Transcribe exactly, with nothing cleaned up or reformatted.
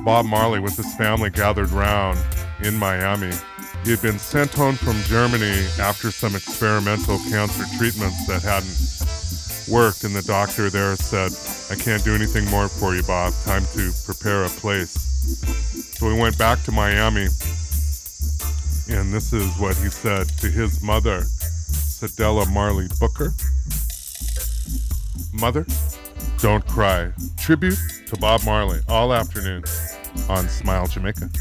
Bob Marley with his family gathered round in Miami. He had been sent home from Germany after some experimental cancer treatments that hadn't worked, and the doctor there said, "I can't do anything more for you, Bob. Time to prepare a place." So we went back to Miami, and this is what he said to his mother, Cedella Marley Booker. "Mother, don't cry." Tribute to Bob Marley all afternoon on Smile Jamaica.